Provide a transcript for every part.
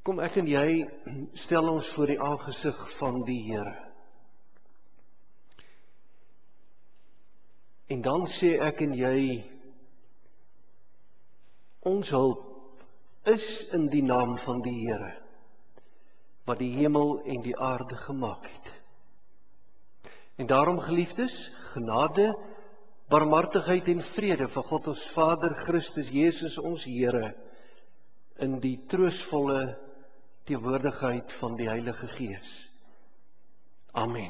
Kom ek en jy stel ons voor die aangesig van die Here. En dan sê ek en jy, ons hulp is in die naam van die Here, wat die hemel en die aarde gemaak het. En daarom, geliefdes, genade, barmhartigheid en vrede van God ons Vader, Christus Jesus ons Here, in die troostvolle teenwoordigheid van die Heilige Gees. Amen.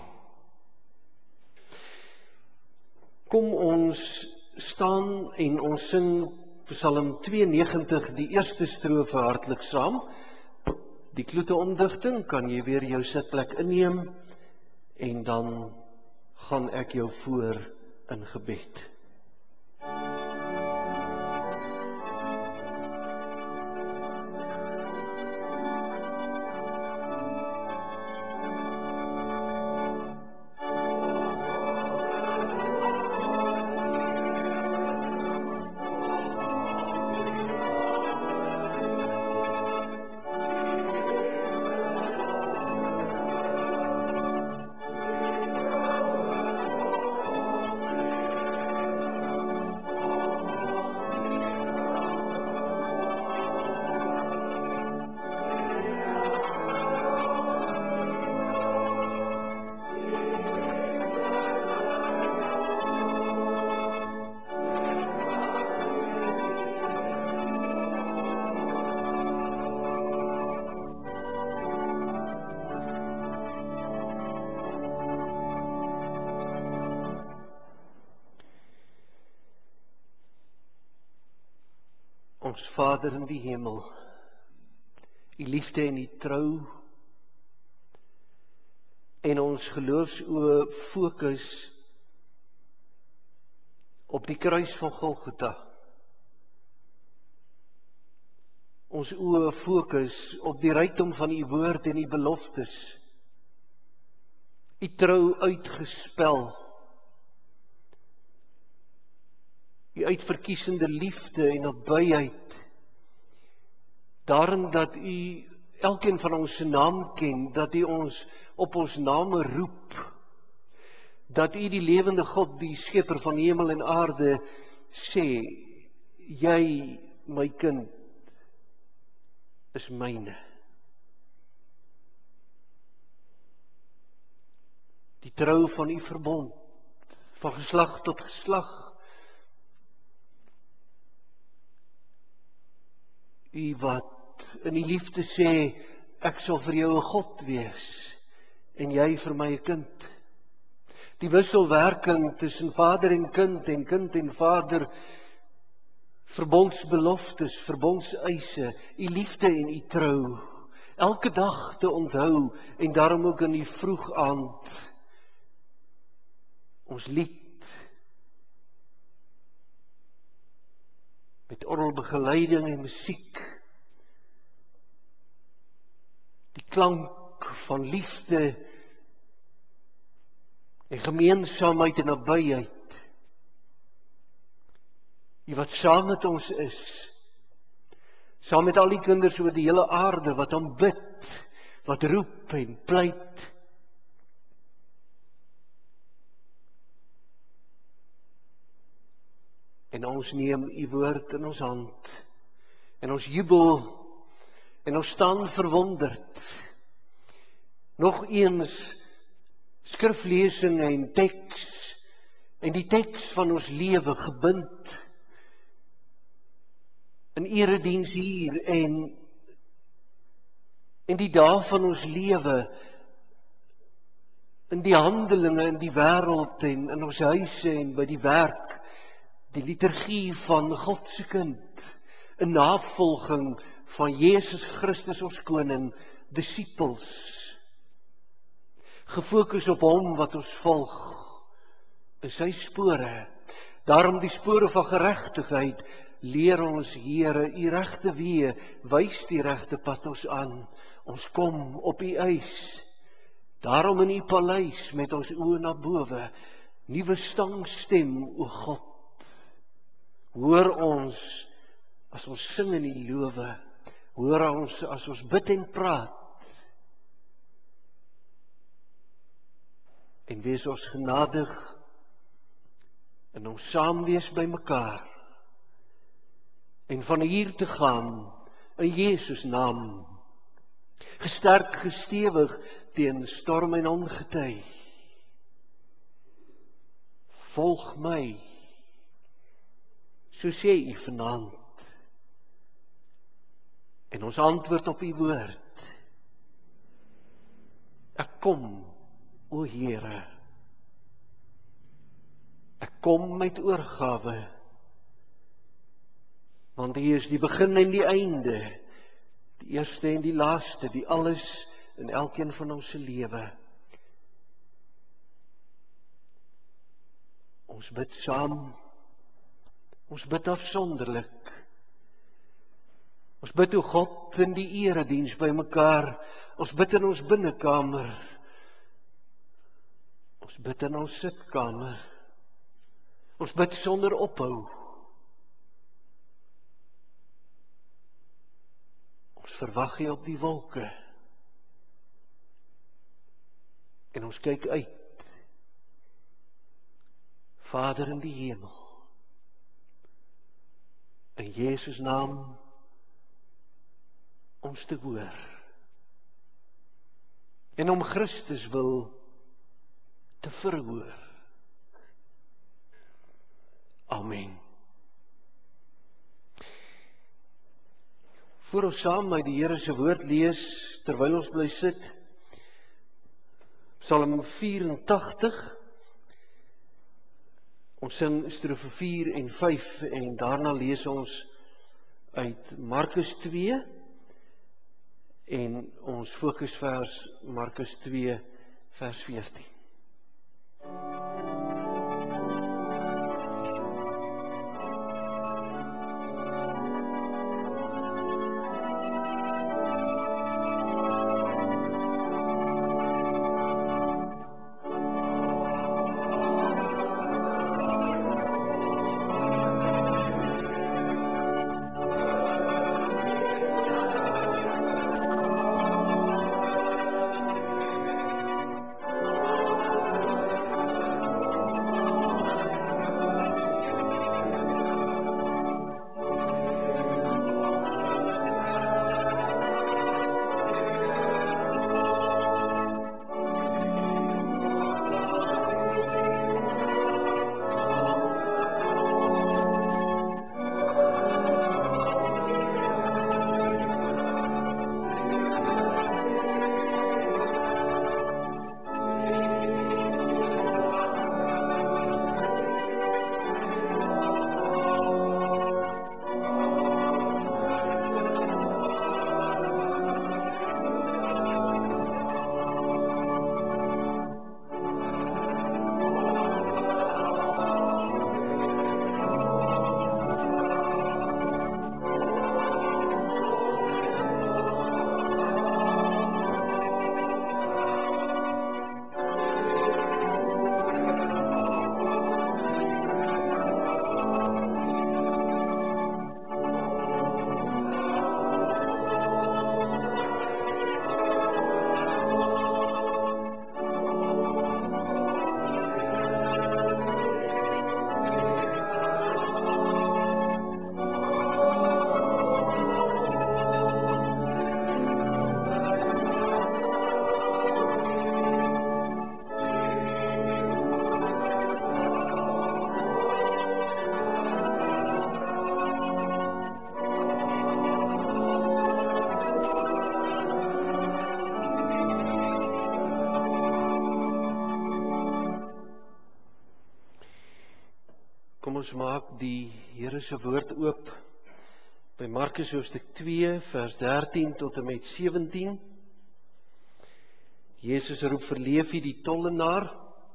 Kom ons staan en ons sing Psalm 92, die eerste strofe hartlik saam. Die kloete omdigting kan jy weer jou sitplek inneem en dan gaan ek jou voor in gebed. Ons Vader in die hemel, U liefde en U trou, en ons geloofsoë fokus op die kruis van Golgotha. Ons oë fokus op die rykdom van U woord en U beloftes. U trou uitgespel. U uitverkiesende liefde en nabyheid, daarin dat U elkeen van ons se naam ken, dat U ons op ons name roep, dat U die lewende God, die skepper van hemel en aarde, sê, jy, my kind, is myne. Die trou van U verbond, van geslag tot geslag, U wat in die liefde sê, ek sal vir jou 'n God wees, en jy vir my 'n kind. Die wisselwerking tussen vader en kind en vader, verbondsbeloftes, verbondseise, U liefde en U trou, elke dag te onthou, en daarom ook in die vroeg aand, ons lied, met orgelbegeleiding en musiek, die klank van liefde en gemeensaamheid en nabyheid. U wat saam met ons is, saam met al die kinders oor die hele aarde wat aanbid, wat roep en pleit. En ons neem U woord in ons hand, en ons jubel, en ons staan verwonderd. Nog eens skriflesing en teks, en die teks van ons lewe gebind, in erediens hier, en die dae van ons lewe, in die handelinge, in die wêreld, en in ons huise, en by die werk, die liturgie van God se kind, 'n navolging van Jesus Christus ons koning, disippels, gefokus op hom wat ons volg, in sy spore. Daarom die spore van geregtigheid, leer ons, Here, U regte weë, wys die regte pad ons aan. Ons kom op U eis. Daarom in U paleis met ons oë na bowe, nuwe stangstem, o God. Hoor ons as ons sing in U lowe, Hoor ons as ons bid en praat. En wees ons genadig in ons saamwees by mekaar. En van hier te gaan in Jesus naam. Gesterk, gestewig teen storm en ongetij. Volg my, so sê u vanaand. En ons antwoord op u woord. Ek kom, o Here. Ek kom met oorgawe. Want U is die begin en die einde, die eerste en die laaste, die alles in elkeen van ons se lewe. Ons bid saam, ons bid afsonderlik. Ons bid o God in die erediens by mekaar, ons bid in ons binnekamer, ons bid in ons sitkamer, ons bid sonder ophou. Ons verwag U op die wolke. En ons kyk uit. Vader in die hemel. In Jesus naam ons te hoor. En om Christus wil te verhoor. Amen. Voor ons saam uit die Here se woord lees, terwyl ons bly sit, Psalm 84, ons sing strofe 4 en 5, en daarna lees ons uit Markus 2, en ons fokusvers Markus 2, vers 14. Kom ons maak die Here se woord oop by Markus hoofstuk 2 vers 13 tot en met 17. Jesus roep vir Levi die tollenaar.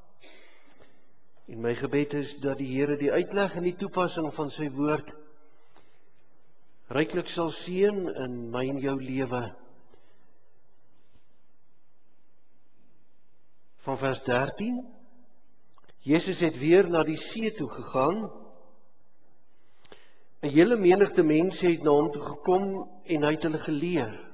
En my gebed is dat die Here die uitleg en die toepassing van sy woord ryklik sal seën in my en jou lewe. Van vers 13. Jesus het weer na die see toe gegaan 'n hele menigte mense het na hom toe gekom en hy het hulle geleer.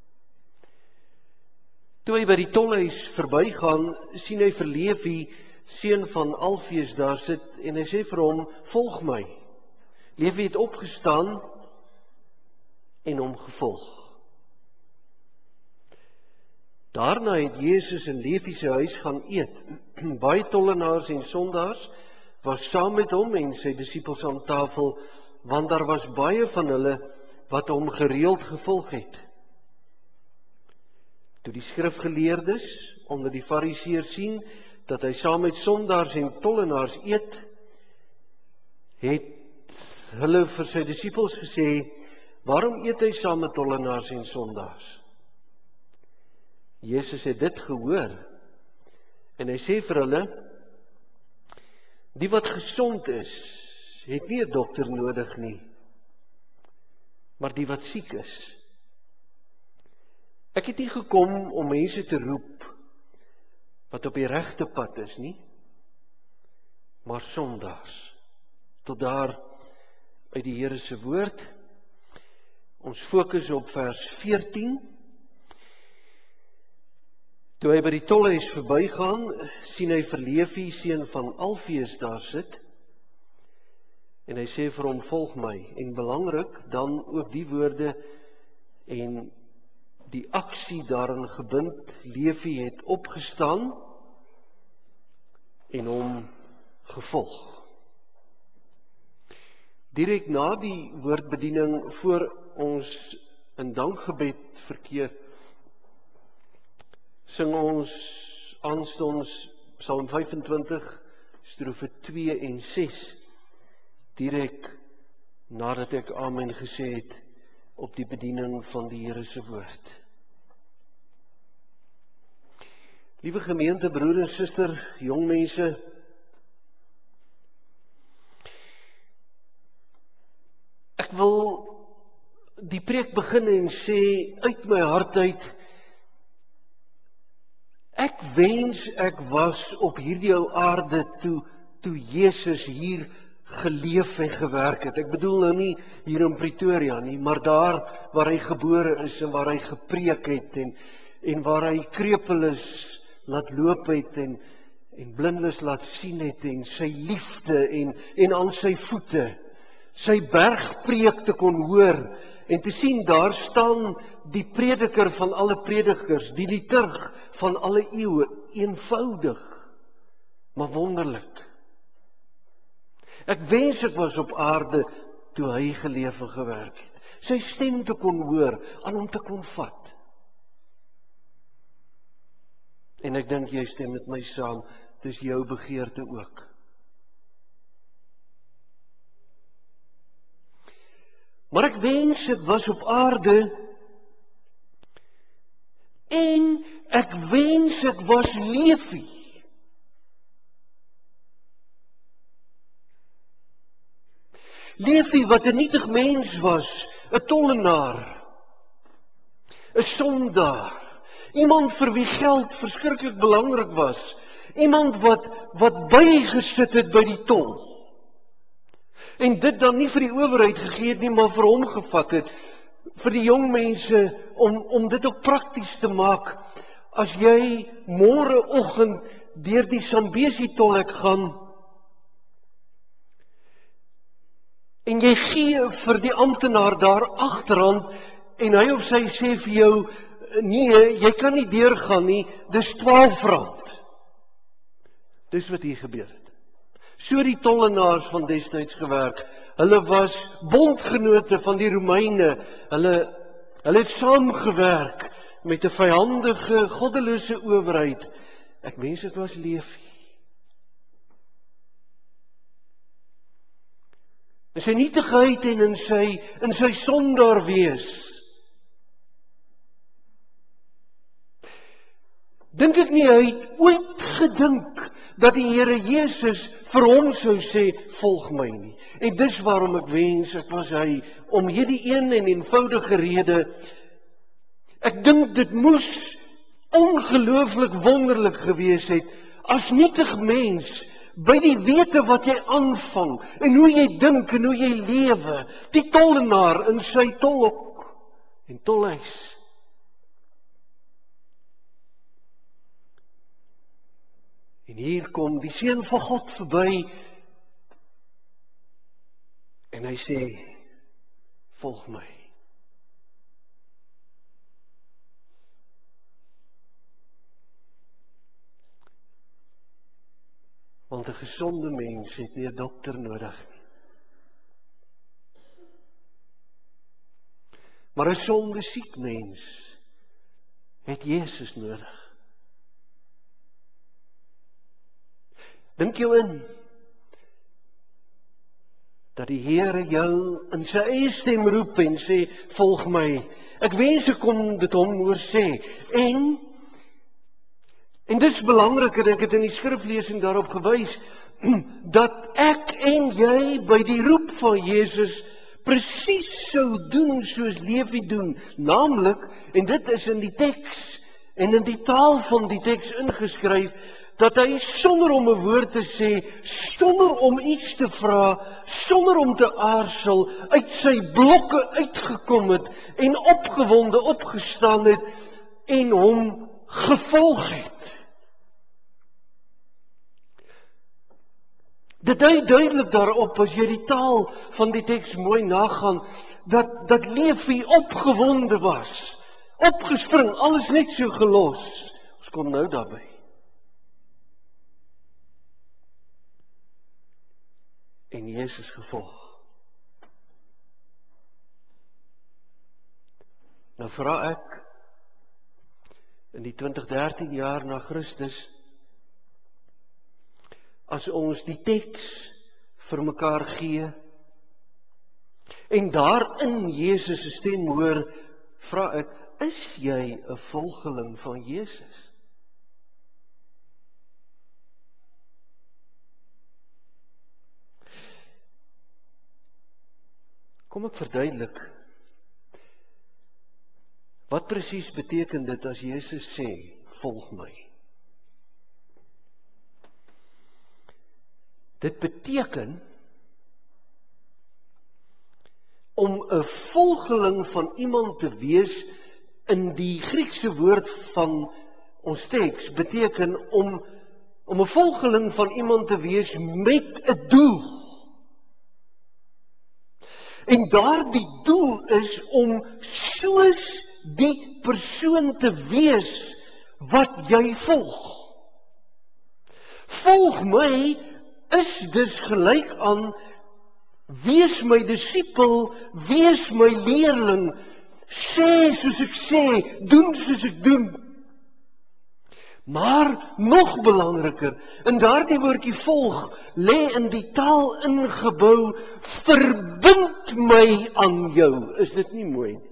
Toe hy by die tolhuis verbygaan, sien hy vir Levi, seun van Alfeus, daar sit en hy sê vir hom, volg my. Levi het opgestaan en hom gevolg. Daarna het Jesus in Levi se huis gaan eet. Baie tollenaars en sondaars was saam met hom en sy disippels aan tafel, want daar was baie van hulle wat hom gereeld gevolg het. Toe die skrifgeleerdes onder die fariseërs sien dat hy saam met sondaars en tollenaars eet, het hulle vir sy disippels gesê, waarom eet hy saam met tollenaars en sondaars? Jesus het dit gehoor en hy sê vir hulle, die wat gesond is, het nie 'n dokter nodig nie, maar die wat siek is. Ek het nie gekom om mense te roep wat op die regte pad is nie, maar sondaars. Tot daar uit die Here se woord. Ons fokus op vers 14. Toe hy by die tolhuis verbygaan, sien hy vir Levi, seun van Alfeus, daar sit. En hy sê vir hom, volg my. En belangrik, dan ook die woorde en die aksie daarin gebind. Levi het opgestaan en hom gevolg. Direk na die woordbediening, voor ons in dankgebed verkeer, sing ons aanstonds Psalm 25, strofe 2 en 6, direk nadat ek amen gesê het op die bediening van die Here se woord. Liewe gemeente, broer en suster, jong mense, ek wil die preek begin en sê uit my hart uit, ek wens ek was op hierdie ou aarde toe Jesus hier geleef en gewerk het. Ek bedoel nou nie hier in Pretoria nie, maar daar waar hy gebore is en waar hy gepreek het en waar hy krepeles laat loop het en blindes laat sien het en sy liefde en aan sy voete sy bergpreek te kon hoor en te sien daar staan die prediker van alle predikers, die liturg van alle eeue, eenvoudig, maar wonderlik. Ek wens ek was op aarde toe hy geleef en gewerk het. Sy stem te kon hoor, aan hom te kon vat. En ek dink jy stem met my saam, dis jou begeerte ook. Maar ek wens ek was op aarde en ek wens ek was Levi. Levi wat 'n nietig mens was, 'n tollenaar, 'n sondaar, iemand vir wie geld verskriklik belangrik was, iemand wat bygesit het by die tol. En dit dan nie vir die owerheid gegee het nie, maar vir hom gevat het, vir die jong mense, om dit ook prakties te maak. As jy môreoggend deur die Sambesi tolhek gaan, en jy gee vir die amptenaar daar agterhand, en hy of sy sê vir jou, nee, jy kan nie deurgaan nie, dis R12. Dis wat hier gebeur het. So die tollenaars van destyds gewerk. Hulle was bondgenote van die Romeine. Hulle het saamgewerk met 'n vyandige, goddelose owerheid. Ek wens dit was Levi. In sy nietigheid en in sy sondaar wees. Dink ek nie hy het ooit gedink dat die Here Jesus vir hom sou sê, volg my nie. En dis waarom ek wens ek was hy, om hierdie een en eenvoudige rede. Ek dink dit moes ongelooflik wonderlik gewees het, as nietig mens, by die wete wat jy aanvang, en hoe jy dink en hoe jy lewe, die tollenaar in sy tolhok en tolhuis. En hier kom die Seun van God verby, en hy sê, volg my. Want 'n gesonde mens het nie 'n dokter nodig nie. Maar 'n sonde siek mens het Jesus nodig. Dink jou in dat die Here jou in sy eie stem roep en sê, volg my. Ek wens ek kon dit hom hoor sê. En dis belangrik, en ek het in die skriflesing daarop gewys, dat ek en jy by die roep van Jesus presies sou doen soos Levi doen, naamlik, en dit is in die teks en in die taal van die teks ingeskryf, dat hy sonder om 'n woord te sê, sonder om iets te vra, sonder om te aarzel, uit sy blokke uitgekom het en opgewonde opgestaan het en hom gevolg het. Dit dui duidelik daarop, as jy die taal van die teks mooi nagaan, dat Levi opgewonde was, opgespring, alles net so gelos. Ons kom nou daarby. En Jesus gevolg. Nou vra ek, in die 20-13 jaar na Christus, as ons die teks vir mekaar gee, en daarin Jesus se stem hoor, vra ek, is jy 'n volgeling van Jesus? Kom ek verduidelik, wat presies beteken dit as Jesus sê, volg my? Dit beteken, om 'n volgeling van iemand te wees, in die Griekse woord van ons teks, beteken om 'n volgeling van iemand te wees met 'n doel. En daardie doel is om soos die persoon te wees wat jy volg. Volg my is dus gelyk aan wees my disipel, wees my leerling, sê soos ek sê, doen soos ek doen. Maar nog belangriker, in daardie woordjie volg, lê in die taal ingebou, verbind my aan jou. Is dit nie mooi nie?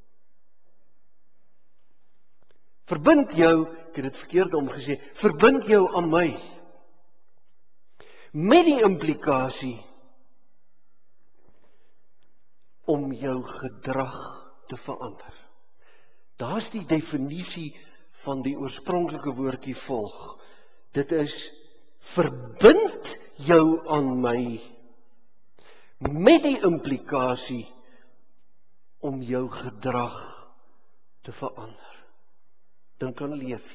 Verbind jou, ek het dit verkeerd omgesê, verbind jou aan my. Met die implikasie om jou gedrag te verander. Daar's die definisie van die oorspronklike woordjie volg. Dit is, verbind jou aan my, met die implikasie om jou gedrag te verander. Dink aan Levi.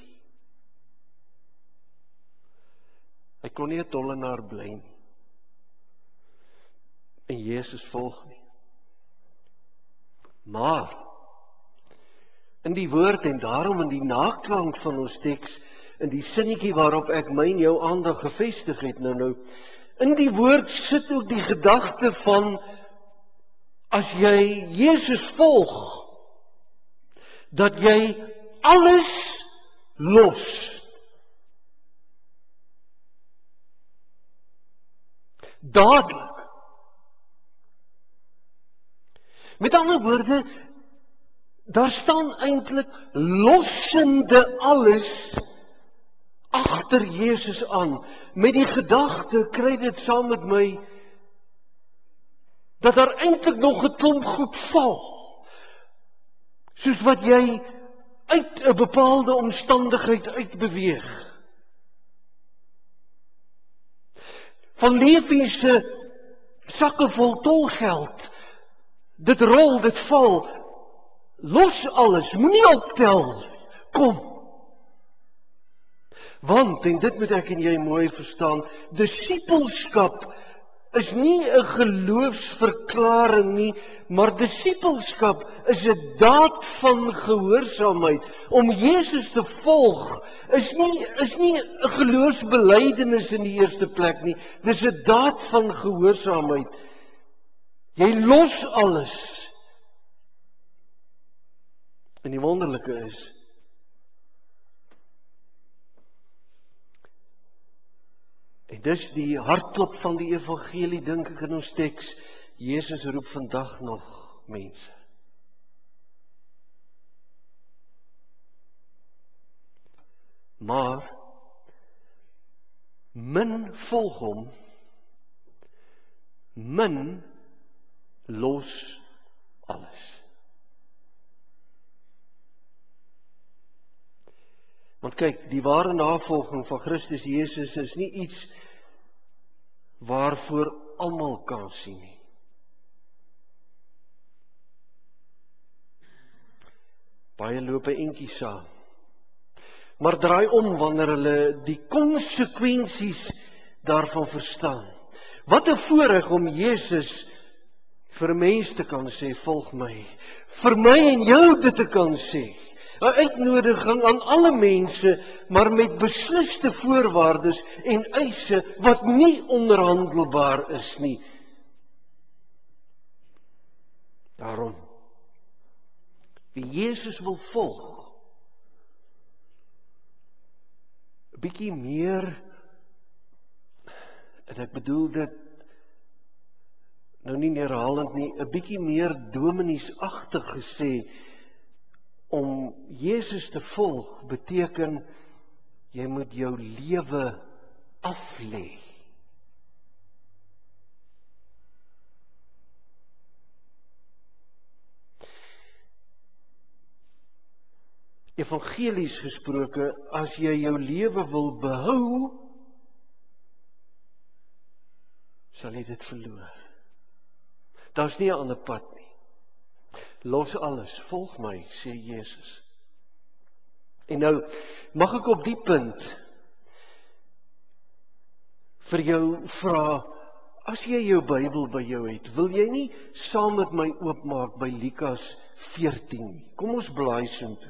Hy kon nie 'n tollenaar bly nie. En Jesus volg nie. Maar, in die woord en daarom in die naklank van ons teks, in die sinnetjie waarop ek my en jou aandag gevestig het nou, in die woord sit ook die gedagte van, as jy Jesus volg, dat jy alles los. Dadelik. Met ander woorde, daar staan eintlik lossende alles agter Jesus aan. Met die gedagte, kry dit saam met my, dat daar eintlik nog 'n klomp goed val. Soos wat jy uit 'n bepaalde omstandigheid uitbeweeg. van Levi se sakke vol tolgeld. Dit rol, dit val. Los alles, moenie optel. Kom. Want, en dit moet ek en jy mooi verstaan, disippelskap is nie 'n geloofsverklaring nie, maar disippelskap is 'n daad van gehoorsaamheid. Om Jesus te volg is nie 'n geloofsbelijdenis in die eerste plek nie. Dis 'n daad van gehoorsaamheid. Jy los alles. En die wonderlike is, en dis die hartklop van die evangelie, dink ek in ons teks, Jesus roep vandag nog mense. Maar, min volg hom, min los alles. Want kyk, die ware navolging van Christus Jesus is nie iets waarvoor almal kan sien nie. Baie loop 'n entjie saam, maar draai om wanneer hulle die konsekwensies daarvan verstaan. Wat 'n voorreg om Jesus vir 'n mens te kan sê, volg my. Vir my en jou dit te kan sê. 'n Uitnodiging aan alle mense, maar met besliste voorwaardes en eise wat nie onderhandelbaar is nie. Daarom, wie Jesus wil volg, 'n bietjie meer, en ek bedoel dit nou nie herhalend nie, 'n bietjie meer domineesagtig gesê, om Jesus te volg beteken, jy moet jou lewe aflê. Evangelies gesproke, as jy jou lewe wil behou, sal jy dit verloor. Daar's nie 'n ander pad nie. Los alles, volg my, sê Jesus. En nou, mag ek op die punt vir jou vra, as jy jou Bybel by jou het, wil jy nie saam met my oopmaak by Lukas 14? Kom ons blaai soontoe.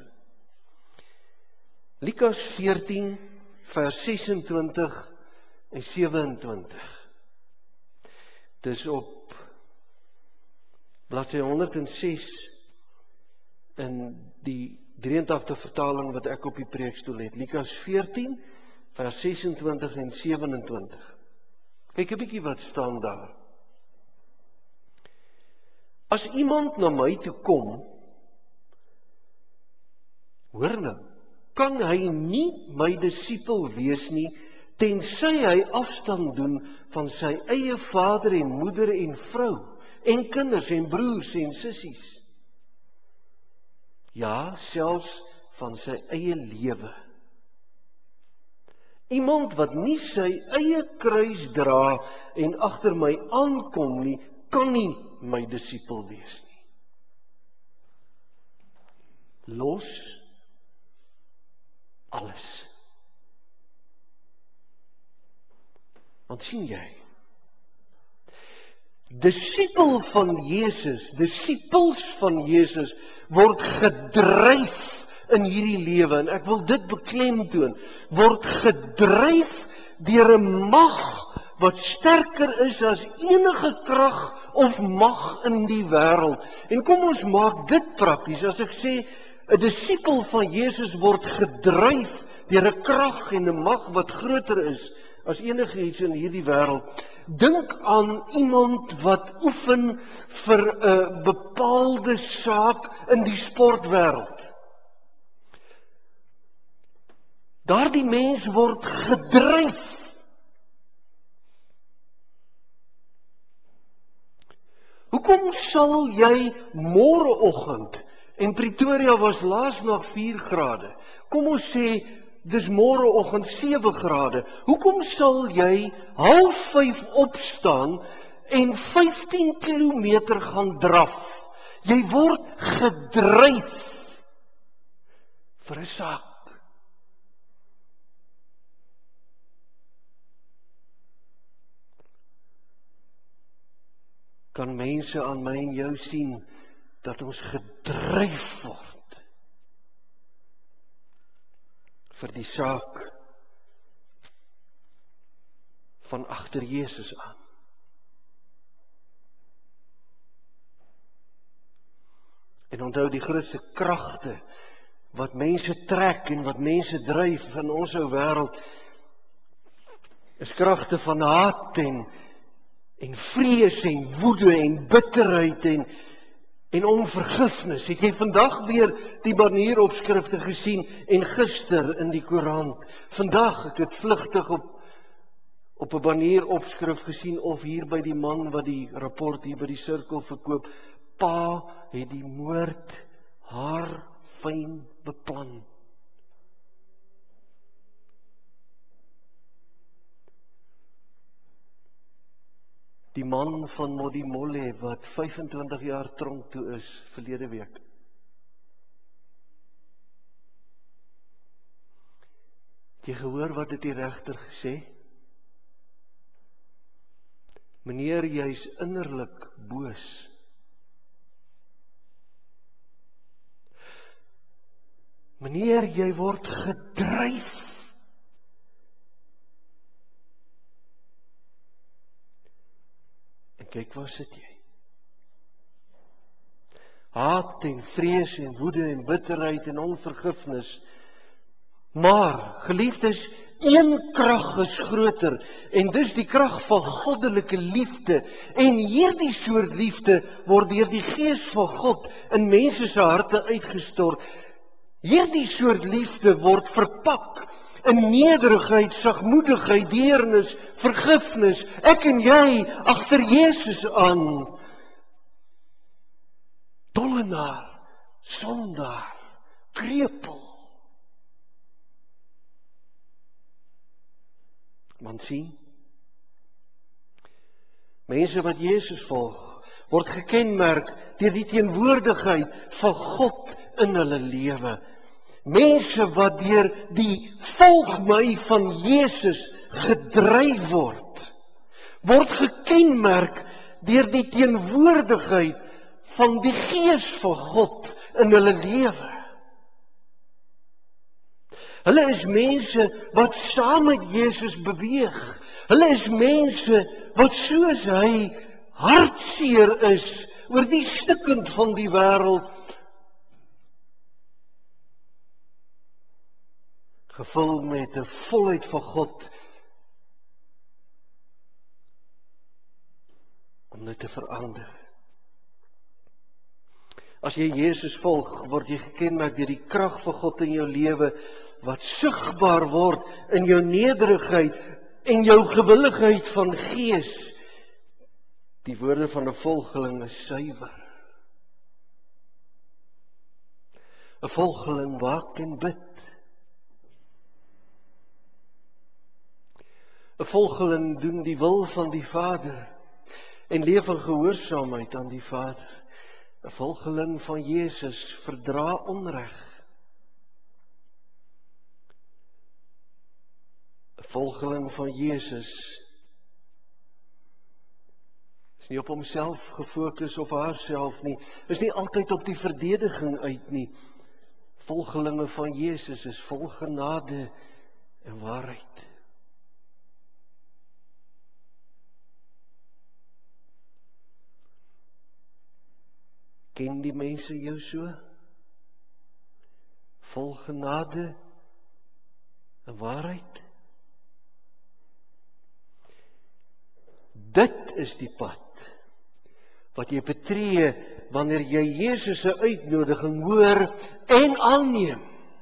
Lukas 14, vers 26 en 27. Dis op bladsy 106 in die 83 vertaling wat ek op die preekstoel het. Lukas 14, vers 26 en 27. Kyk 'n bietjie wat staan daar. As iemand na my toe kom, hoor nou, kan hy nie my disipel wees nie, tensy hy afstand doen van sy eie vader en moeder en vrou, en kinders en broers en sissies. Ja, selfs van sy eie lewe. Iemand wat nie sy eie kruis dra en agter my aankom nie, kan nie my disipel wees nie. Los alles. Want sien jy, disipel van Jesus, disipels van Jesus word gedryf in hierdie lewe, en ek wil dit beklemtoon, word gedryf deur 'n mag wat sterker is as enige krag of mag in die wêreld. En kom ons maak dit prakties. As ek sê 'n disipel van Jesus word gedryf deur 'n krag en 'n mag wat groter is as enige iets in hierdie wêreld. Dink aan iemand wat oefen vir 'n bepaalde saak in die sportwêreld. Daardie mens word gedryf. Hoekom sal jy môreoggend, en Pretoria was laasnag 4 grade, kom ons sê dis môreoggend 7 grade. Hoekom sal jy 4:30 opstaan en 15 kilometer gaan draf? Jy word gedryf vir 'n saak. Kan mense aan my en jou sien dat ons gedryf word vir die saak van agter Jesus aan? En onthou, die grootste kragte wat mense trek en wat mense dryf in ons ou wêreld is kragte van haat en vrees en woede en bitterheid en onvergifnis. Het jy vandag weer die banieropskrifte gesien en gister in die koerant? Vandag, ek het vlugtig op 'n banieropskrif gesien of hier by die man wat die rapport hier by die sirkel verkoop. Pa het die moord haarfyn beplan. Die man van Modimolle wat 25 jaar tronk toe is verlede week. Het jy gehoor wat het die regter gesê? Meneer, jy's innerlik boos. Meneer, jy word gedryf. En kyk, waar sit jy? Haat en vrees en woede en bitterheid en onvergifnis. Maar, geliefdes, een krag is groter, en dis die krag van goddelike liefde. En hierdie soort liefde word deur die Gees van God in mense se harte uitgestort. Hierdie soort liefde word verpak in nederigheid, sagmoedigheid, deernis, vergifnis. Ek en jy agter Jesus aan. Tollenaar, sondaar, krepel. Man sien, mense wat Jesus volg, word gekenmerk deur die teenwoordigheid van God in hulle lewe. Mense wat deur die volg my van Jesus gedryf word gekenmerk deur die teenwoordigheid van die Gees van God in hulle lewe. Hulle is mense wat saam met Jesus beweeg. Hulle is mense wat soos hy hartseer is oor die stikkend van die wêreld, gevul met 'n volheid van God om dit te verander. As jy Jesus volg, word jy gekenmerk deur die krag van God in jou lewe wat sigbaar word in jou nederigheid en jou gewilligheid van gees. Die woorde van 'n volgeling is suiwer. 'n Volgeling waak en bid. 'n Volgeling doen die wil van die Vader en leef in gehoorsaamheid aan die Vader. 'n Volgeling van Jesus verdra onreg. 'n Volgeling van Jesus is nie op homself gefokus of haarself nie, is nie altyd op die verdediging uit nie. Volgelinge van Jesus is vol genade en waarheid. Ken die mense jou so? Vol genade en waarheid? Dit is die pad wat jy betree wanneer jy Jesus se uitnodiging hoor en aanneem.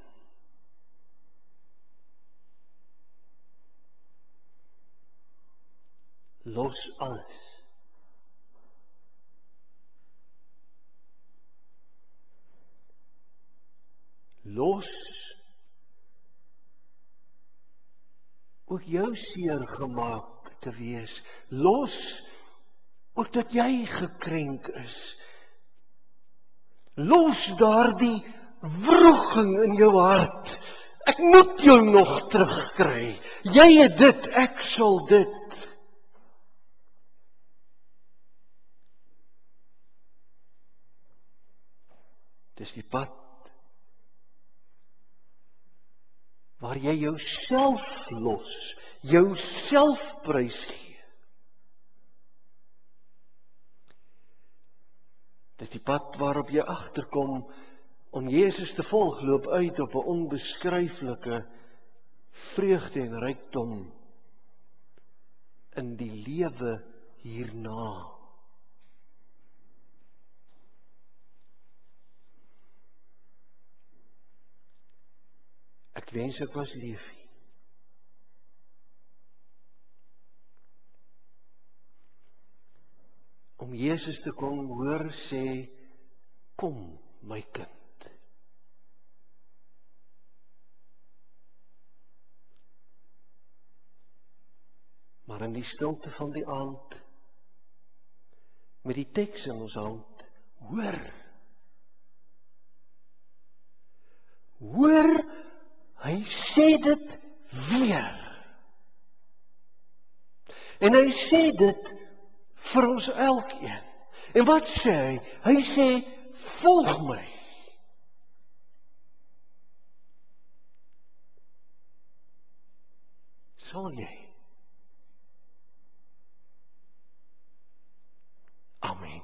Los alles. Los ook jou seer gemaak te wees. Los ook dat jy gekrenk is. Los daardie wroging in jou hart. Ek moet jou nog terugkry. Jy het dit, ek sal dit. Dis die pad waar jy jouself los, jouself prys gee. Dis die pad waarop jy agterkom om Jesus te volg, loop uit op 'n onbeskryflike vreugde en rykdom in die lewe hierna. Ek wens ek was Levi. Om Jesus te kon hoor sê, kom my kind. Maar in die stilte van die aand, met die teks in ons hand, hoor, hy sê dit weer. En hy sê dit vir ons elkeen. En wat sê hy? Hy sê, volg my. Sal jy? Amen.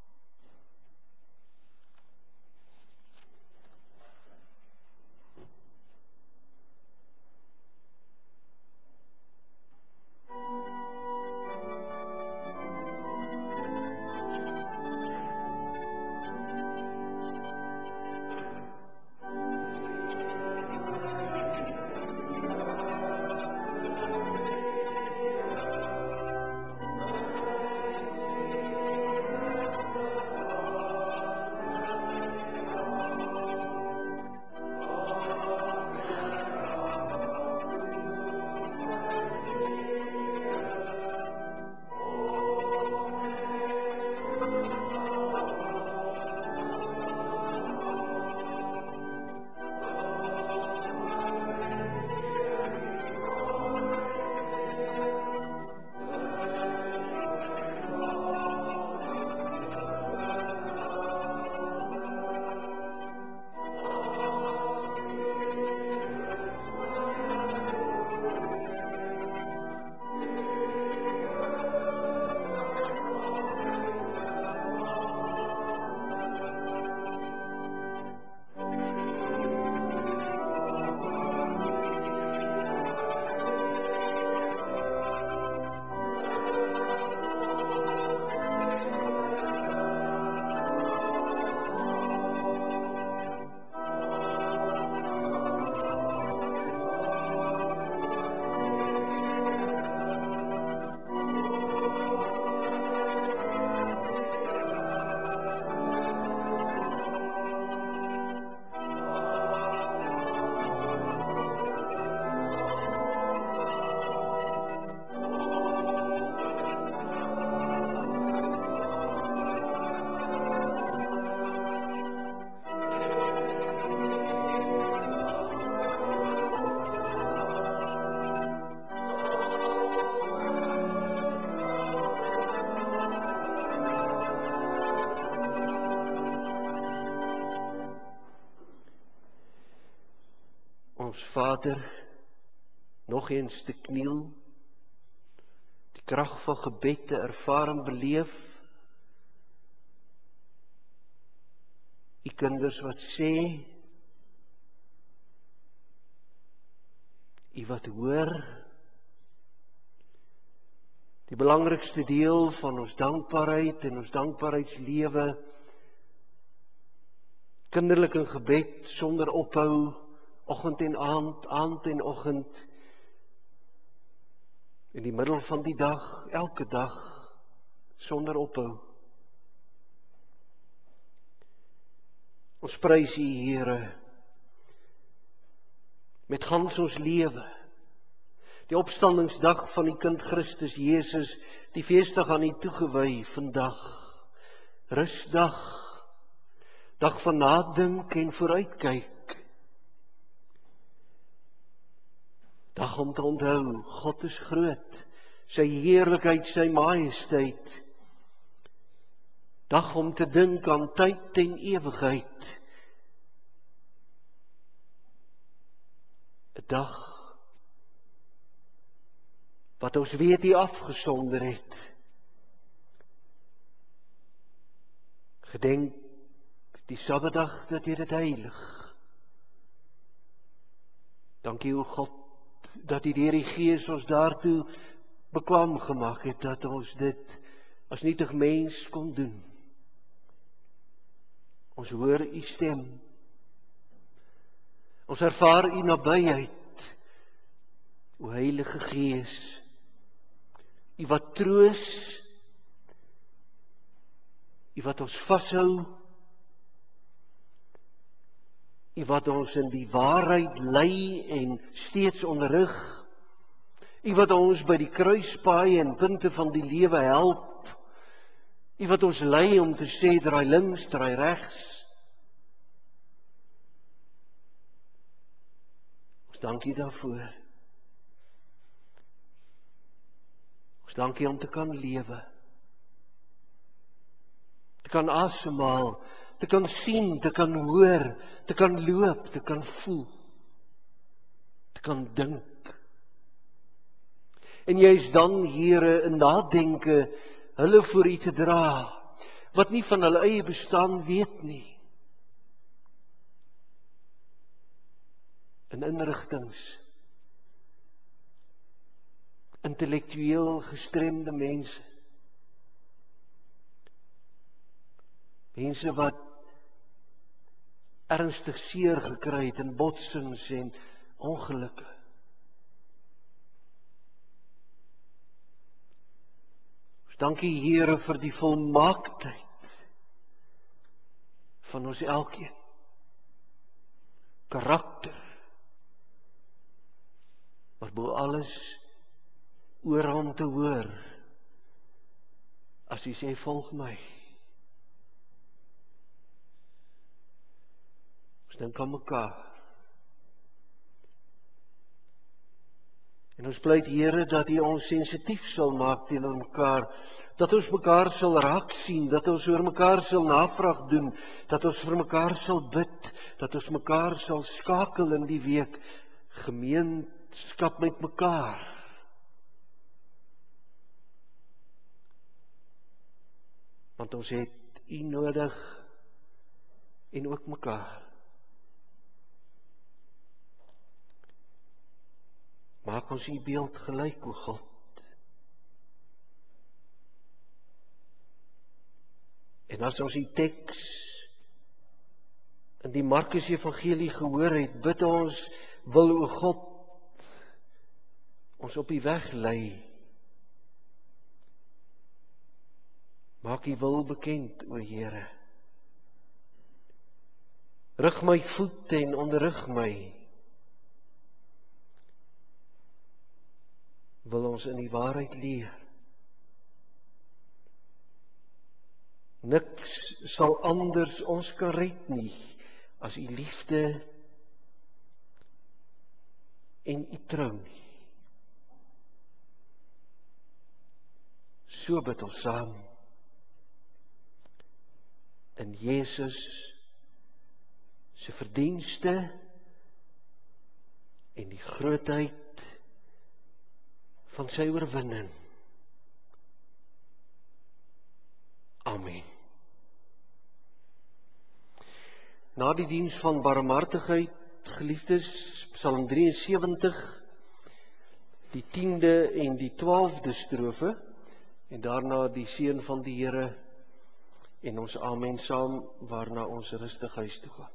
Ons Vader, nog eens te kniel, die krag van gebed te ervaar en beleef, die kinders wat sê, die wat hoor, die belangrikste deel van ons dankbaarheid en ons dankbaarheidslewe, kinderlik in gebed sonder ophou, oggend en aand, aand en oggend, in die middel van die dag, elke dag, sonder ophou. Ons prys U, Here, met gans ons lewe, Die opstandingsdag van die kind Christus Jesus, die feesdag aan U toegewy vandag. Rusdag, dag van nadink en vooruitkyk. Dag om te onthou, God is groot, sy heerlikheid, sy majesteit. Dag om te dink aan tyd en ewigheid. 'n Dag wat ons weet U afgesonder het. Gedenk die Sabbatdag dat U dit heilig. Dankie o God, dat U deur die Gees ons daartoe bekwaam gemaak het, dat ons dit as nietig mens kon doen. Ons hoor U stem. Ons ervaar U nabyheid, o Heilige Gees. U wat troos, U wat ons vashou, U wat ons in die waarheid lei en steeds onderrig, U wat ons by die kruispaaie en punte van die lewe help, U wat ons lei om te sê, draai links, draai regs. Ons dank U daarvoor. Ons dank U om te kan lewe, te kan asemhaal, te kan sien, te kan hoor, te kan loop, te kan voel, te kan dink. En juis dan, Here, in nadenke, hulle voor U te dra, wat nie van hulle eie bestaan weet nie. In inrigtings, intellektueel gestremde mense. Mense wat ernstig seer gekry het in botsings en ongelukke. Ons dank U, Here, vir die volmaaktheid van ons elkeen. Karakter. Maar bo alles oor hom te hoor, as U sê, volg my. Ons dink aan mekaar. En ons pleit, Here, dat U ons sensitief sal maak teenoor mekaar, dat ons mekaar sal raak sien, dat ons oor mekaar sal navraag doen, dat ons vir mekaar sal bid, dat ons mekaar sal skakel in die week, gemeenskap met mekaar. Want ons het U nodig en ook mekaar. Maak ons U beeld gelyk, o God. En as ons die teks in die Markus Evangelie gehoor het, bid ons, wil o God ons op die weg lei. Maak U wil bekend, o Here. Rig my voet en onderrig my. Wil ons in die waarheid leer. Niks sal anders ons kan red nie, as U liefde en U trou nie. So bid ons saam. In Jesus se verdienste en die grootheid van sy oorwinning. Amen. Na die diens van barmhartigheid, geliefdes, Psalm 73, die 10de en die 12de strofe, en daarna die seën van die Here en ons amen saam, waarna ons rustig huis toe gaan.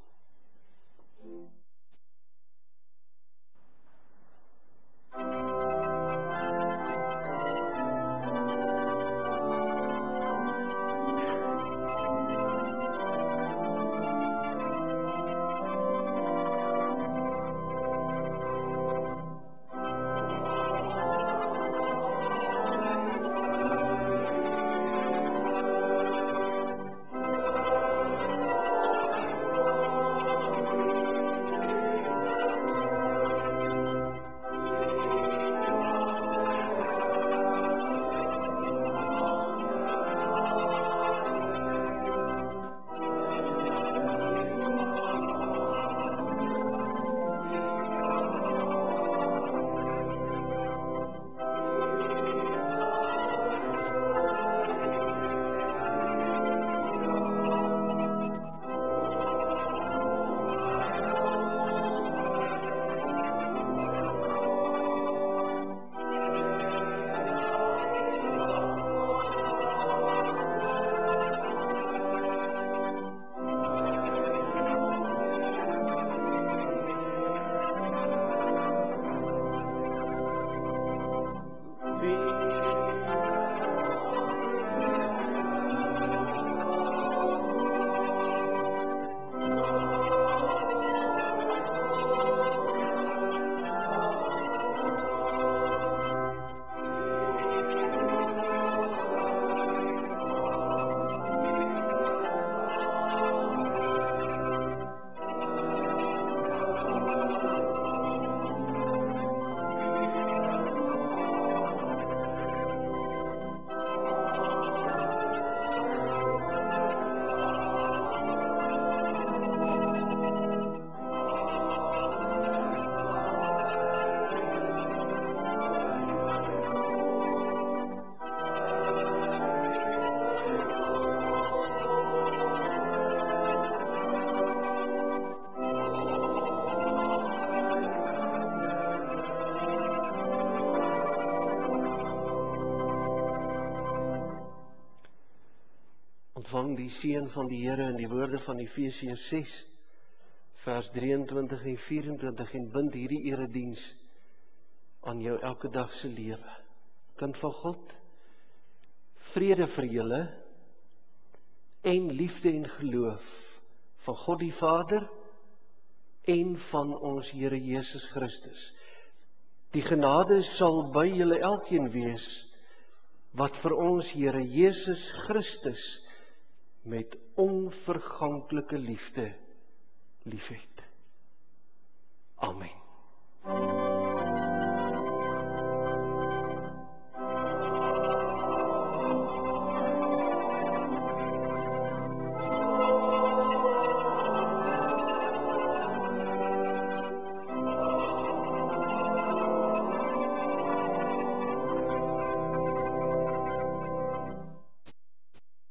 Ontvang die seën van die Here in die woorde van Efesiërs 6, vers 23 en 24 en bind hierdie erediens aan jou elke dag se lewe. Kind van God, vrede vir julle en liefde en geloof van God die Vader en van ons Here Jesus Christus. Die genade sal by julle elkeen wees wat vir ons Here Jesus Christus met onverganklike liefde liefhet. Amen.